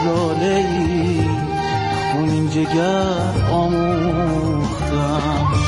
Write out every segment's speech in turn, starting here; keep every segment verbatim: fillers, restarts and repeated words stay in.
ژاله‌ای خونین جگر آموختم.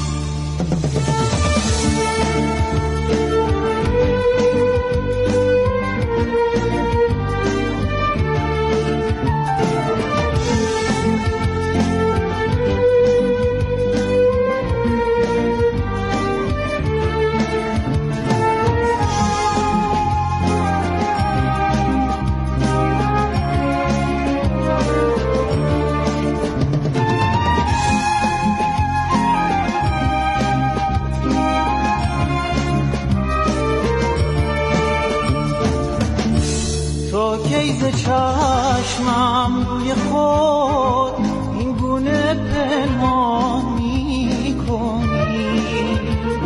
چشمم روی خود این گونه پنهان می کنی،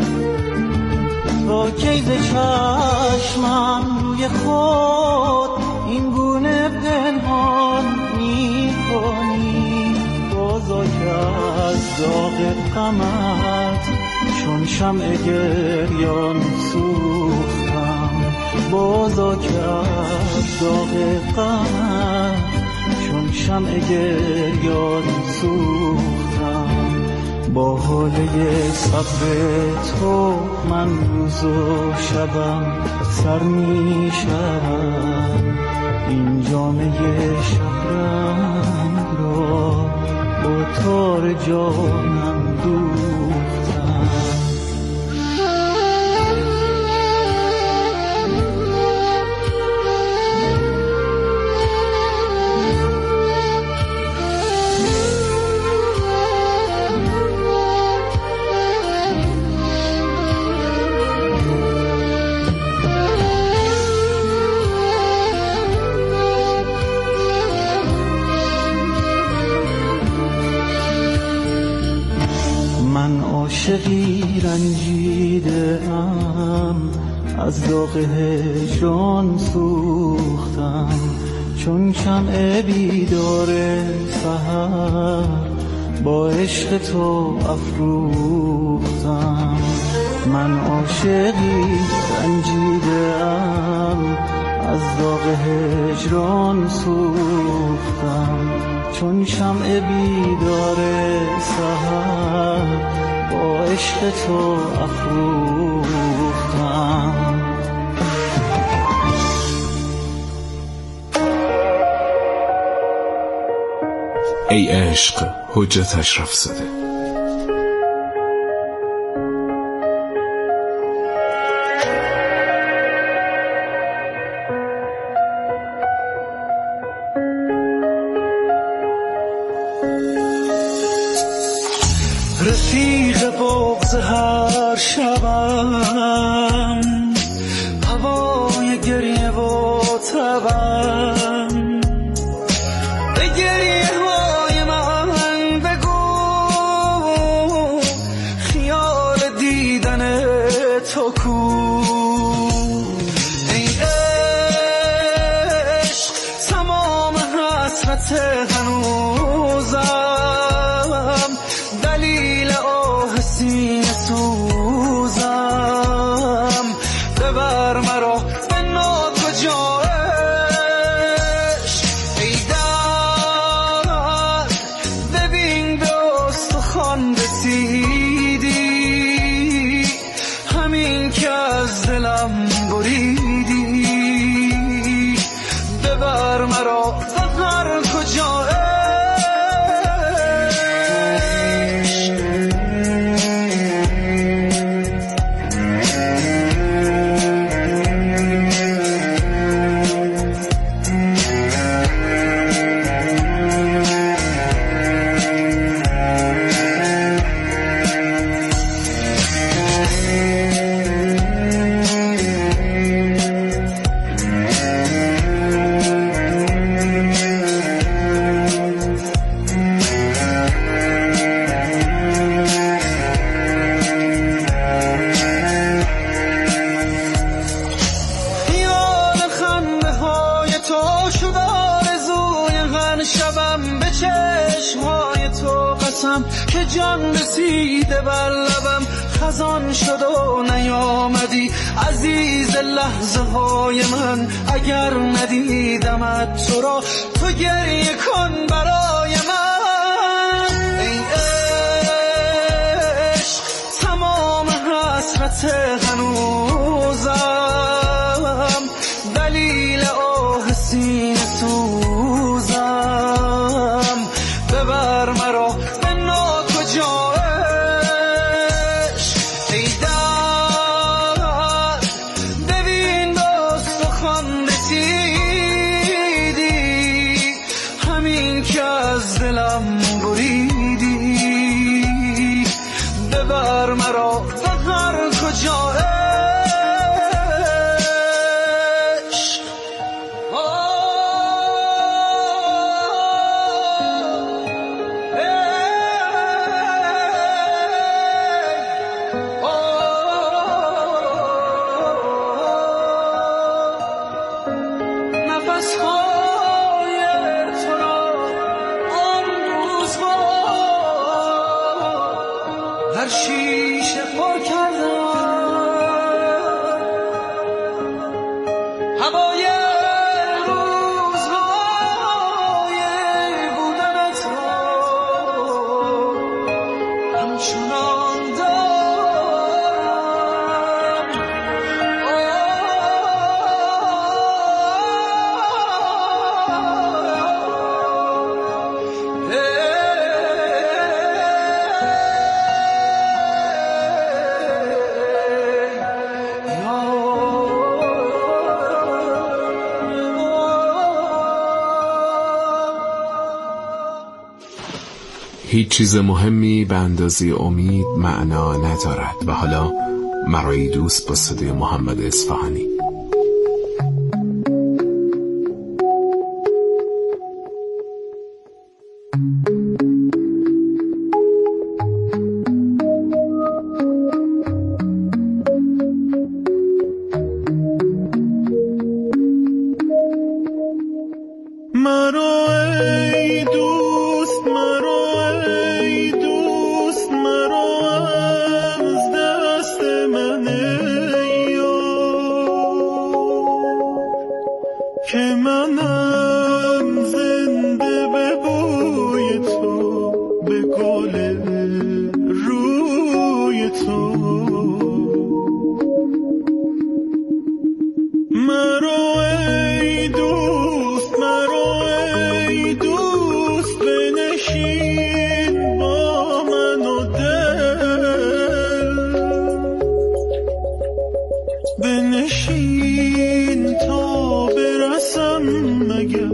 تا کی ز چشمم روی خود این گونه پنهان می کنی. بازا که از داغ غمت چون شمع گریان سوختم، بازا که از داغ غمت چون شمع گریان سوختم. با حاله صبر تو من روز و شبم سر می شوم، این جامعه شبرنگ را با تار جانم دوختم. عاشقی رنجیده ام، از داغ هجران سوختم، چون شمع بیدار سحر با عشق تو افروختم. من عاشقی رنجیده ام، از داغ هجران سوختم، چون شمع بیدار سحر با عشق تو افروختم. ای عشق حجت اشرف زاده. رفیق بغض هر شبم، هوای گریه و تبم، به گریه های من بگو خیال دیدن تو کو. ای عشق تمام حسرت هنوزم، دلیل آه سینه سوزم، ببر مرا به ناکجا عشق. ای درد ببین به استخوان رسیدی، همین که از دلم بریدی، ببر مرا به هر کجا عشق. که جان رسیده بر لبم، خزان شد و نیامدی عزیز لحظه های من، اگر ندیدمت تو را تو گریه کن برای من. ای عشق تمام حسرت هنوزم، دلیل آه سینه سوزم، ببر مرا به ناکجا عشق. ای درد ببین دست و خوان رسیدی، همین که از دلم بریدی، ببر مرا به هر کجا عشق. نفس‌های تو را آن روزها هر شیشه پر کردم، هوای روزهای بودنت را همچنان دارم. هیچ چیز مهمی به اندازه امید معنا ندارد. و حالا مرایی دوست با صدای محمد اصفهانی. مرا ای دوست، مرا ای دوست، مرا از دست من ای که منم زنده به بوی تو، به گل روی تو. مرا ای دوست، مرا ای دوست، بنشین با من و دل، بنشین تا برسم مگر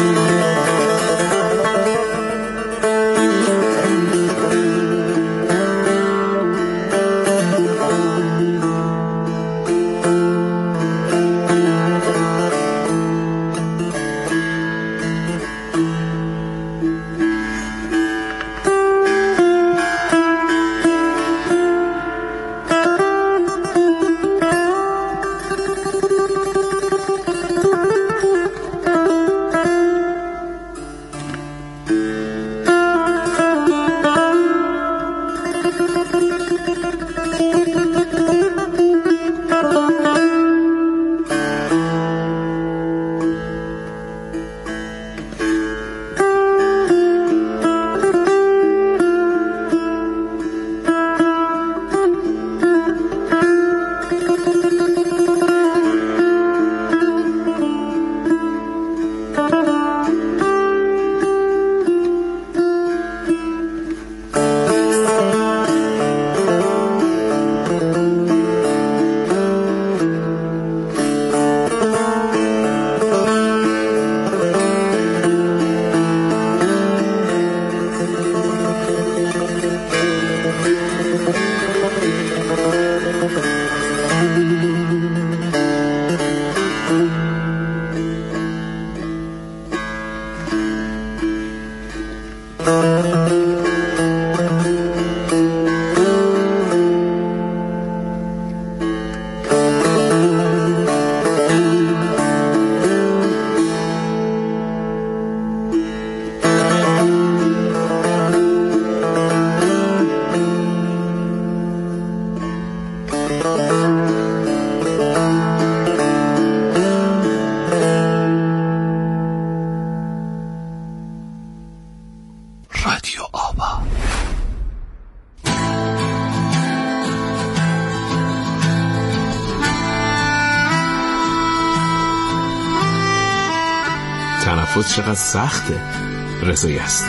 تنفس چقدر سخته. رضایی است.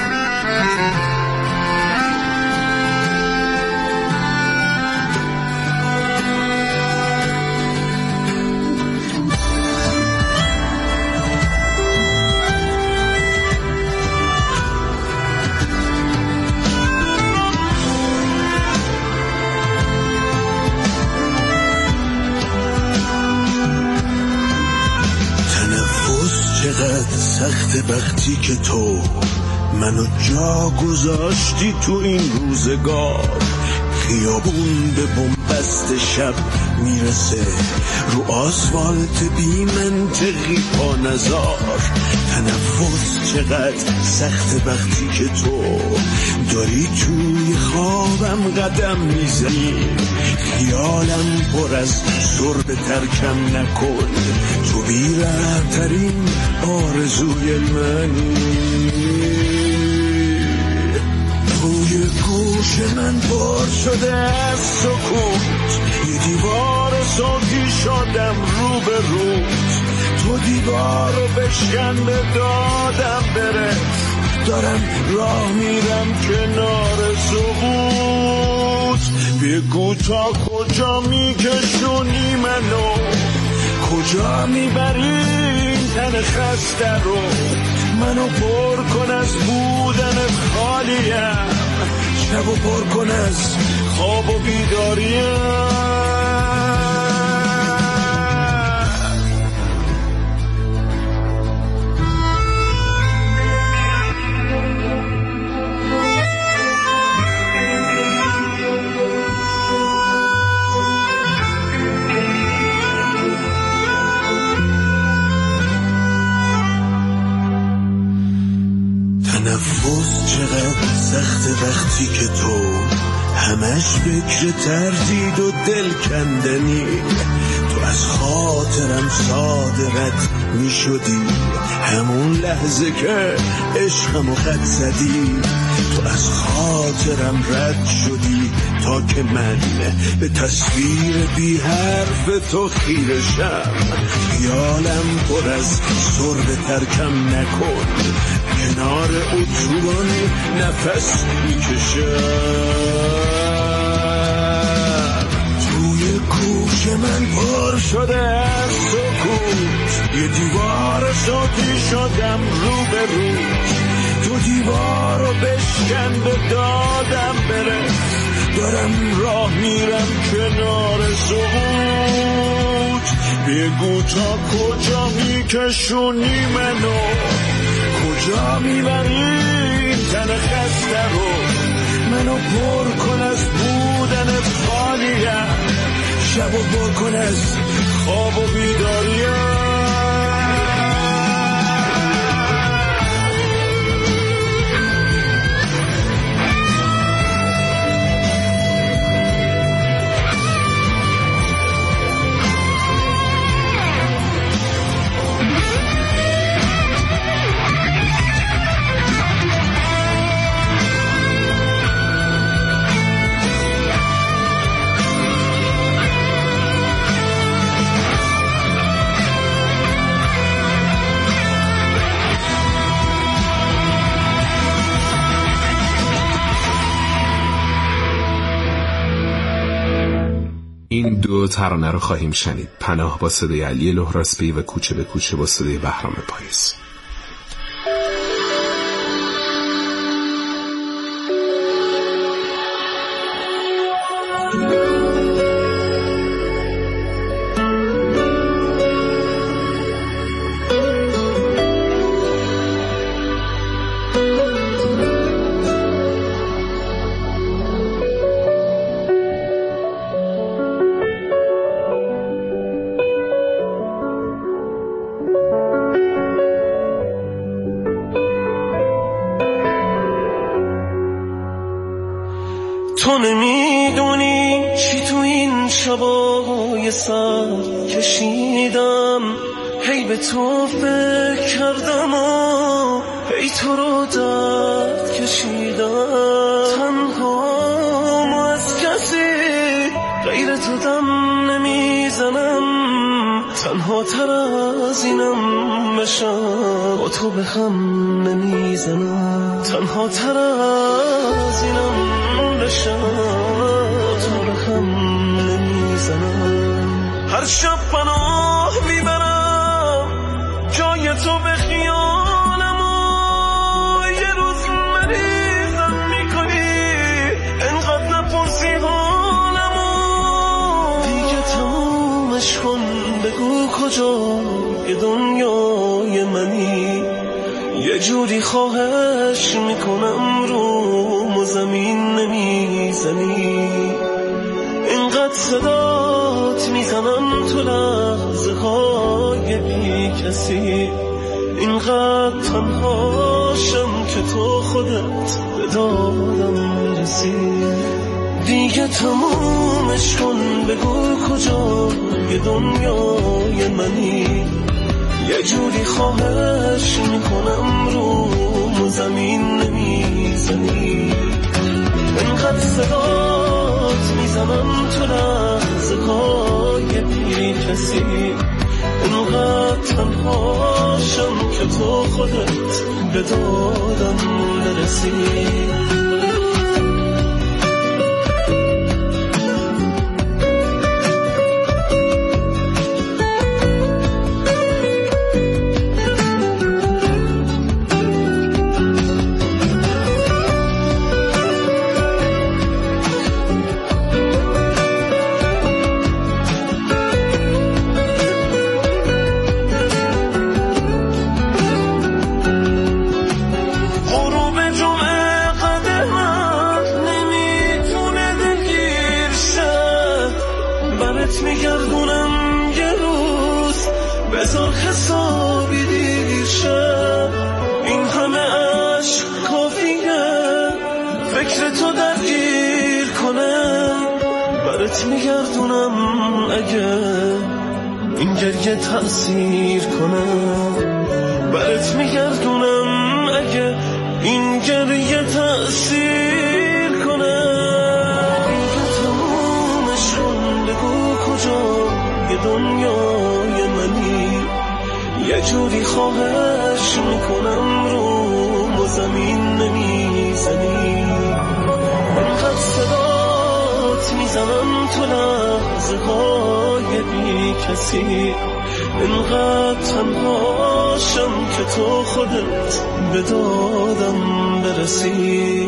سخت وقتی که تو منو جا گذاشتی تو این روزگار، خیابون به بنبست شب میرسه، رو آسفالت بی منطقی پا نزار. تنفس چقدر سخت وقتی که تو داری توی خوابم قدم میزنی، خیالم پر از سرب ترکم نکن، تو بی‌رحم‌ترین آرزوی منی. توی گوش من پر شده از سکوت، یه دیوار ساکی شدم رو به روت، تو دیوار رو بشکن به دادم برس، دارم راه میرم کنار سقوط. بگو تا کجا میکشونی منو، کجا میبری این تن خسته رو، منو پر کن از بودن خالیم، شبو پر کن از خواب و بیداریم. تنفس چقدر سخت وقتی که تو همش فکر تردید و دل کندنی، تو از خاطرم صادقت می شدی همون لحظه که عشقمو خط زدی، تو از خاطرم رد شدی تا که من به تصویر بی حرف تو خیرشم، خیالم پر از سرب ترکم نکن، کنار اتوبان نفس میکشم. توی گوش من پر شده از سکوت، یه دیوار صوتی شدم رو به رو، تو دیوار رو بشکن به دادم برس، دارم راه میرم کنار سقوط، بگو تا کجا میکشونی منو، کجا میبری تن خسته رو، منو پر کن از بودن خالیم، شبو بکن از خواب و بیداریم. این دو ترانه رو خواهیم شنید: پناه با صدای علی لهراسبی و کوچه به کوچه با صدای بهرام پاییز. تو نمیدونی چی تو این شبای سر کشیدم، هی به تو فکر کردم و هی تو رو درد کشیدم، تنها از کسی غیر تو دم نمیزنم، تنها تر از اینم بشم با تو به هم نمیزنم، تنها تر از اینم بشم تو به هم نمیزنم، هر شب پناه میبرم جای تو به خیالم و یه روز مریضم میکنی انقدر نپرسی حالم و دیگه تمومش کن، بگو کجا یه دنیای منی، یه جوری خواهش میکنم رو زمین نمیزنی، اینقدر صدات میزنم تو لحظه های بی کسی، اینقدر تنهاشم که تو خودت به دادم برسی، دیگه تمومش کن، بگو کجا یه دنیای منی، یه جوری خواهش میکنم رو زمین نمیزنی، اینقدر صدات میزنم تو لحظه های بی کسی، اینقدر تنهاشم که تو خودت به دادم برسی. میگردونم یه روز بذار حسابی دیر شد، این همه عشق کافیه فکر تو درگیر کنه، برات میگردونم اگه این گریه تأثیر کنه، برات میگردونم اگه این گریه تأثیر کنه، یه دنیای منی، یه جوری خواهش میکنم رو زمین نمیزنی، انقدر صدات میزنم تو لحظه ها کسی، اینقدر تنهاشم که تو خودت به دادم برسی.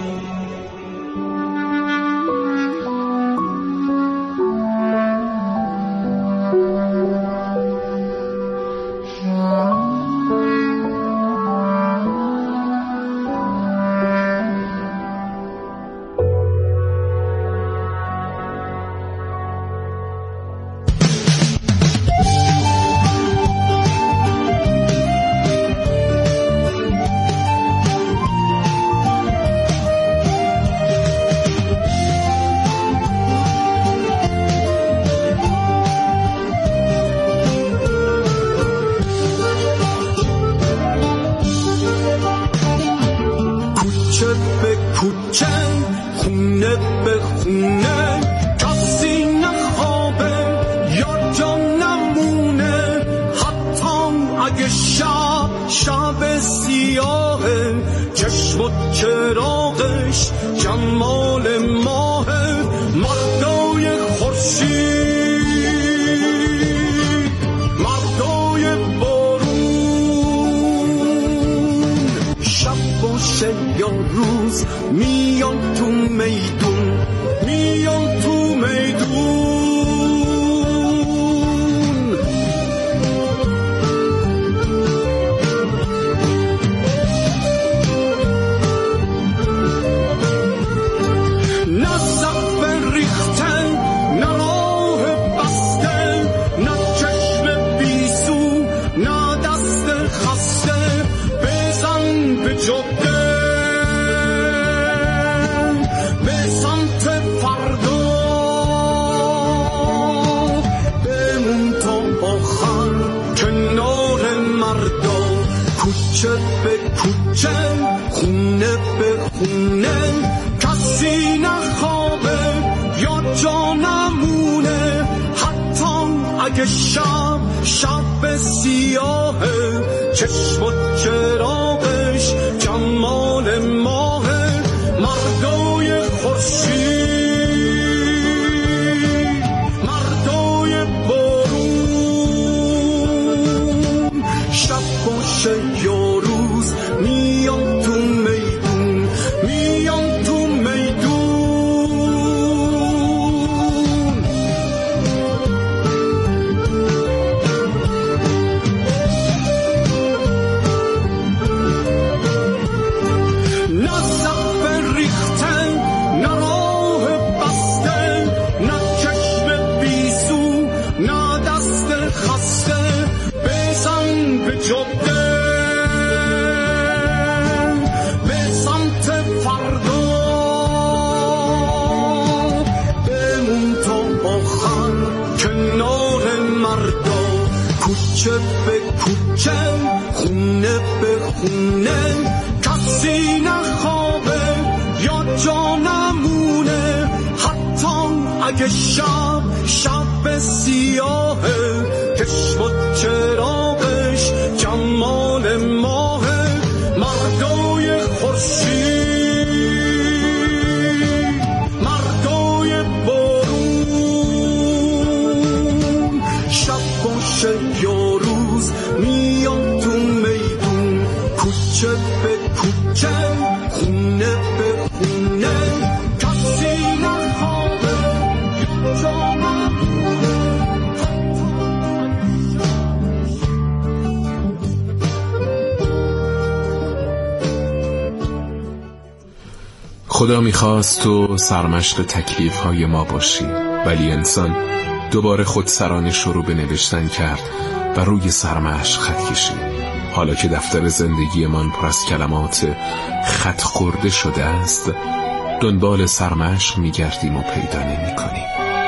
خدا میخواست تو سرمشق تکلیف های ما باشی، ولی انسان دوباره خود سرانه شروع به نوشتن کرد و روی سرمشق خط کشید. حالا که دفتر زندگی من پر از کلمات خط خورده شده است، دنبال سرمشق میگردیم و پیدا نمی کنیم.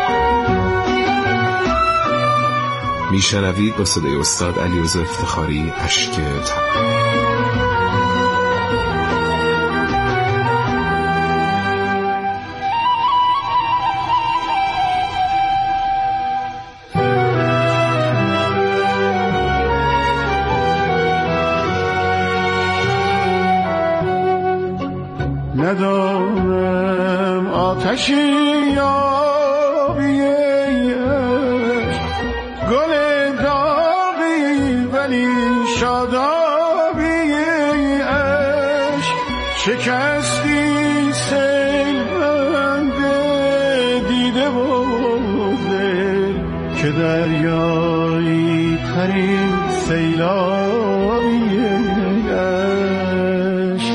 میشنوید با صدای استاد علیرضا افتخاری اشک تب. ندارم آتشی یا بیش شکستی سیل بنده دیده و دل که دریایی ترین سیلابی عشق.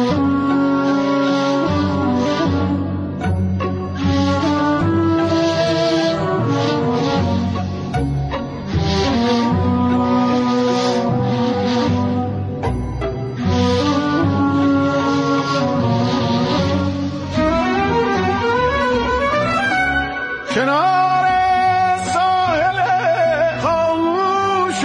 کنار ساحل خاموش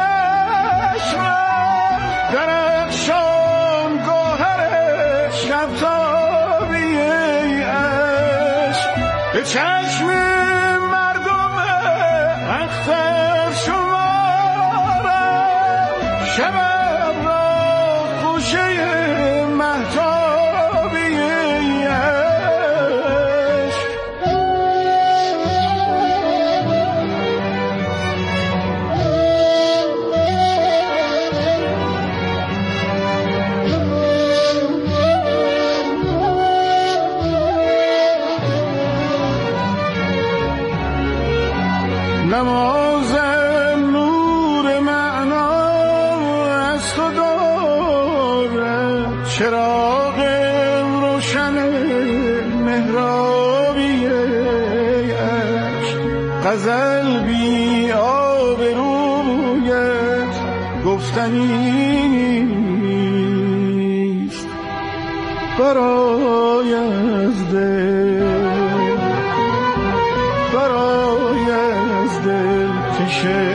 چشمم درخشان گوهر شب تابی عشق به چشم مردم اختر شمارم شبم را خوشه مهتابی عشق. نمازم نور معنا از تو دارد چراغم روشن مهرابی عشق. غزل بی آبرویت گفتنی نیست برای از دل برای از دل کشه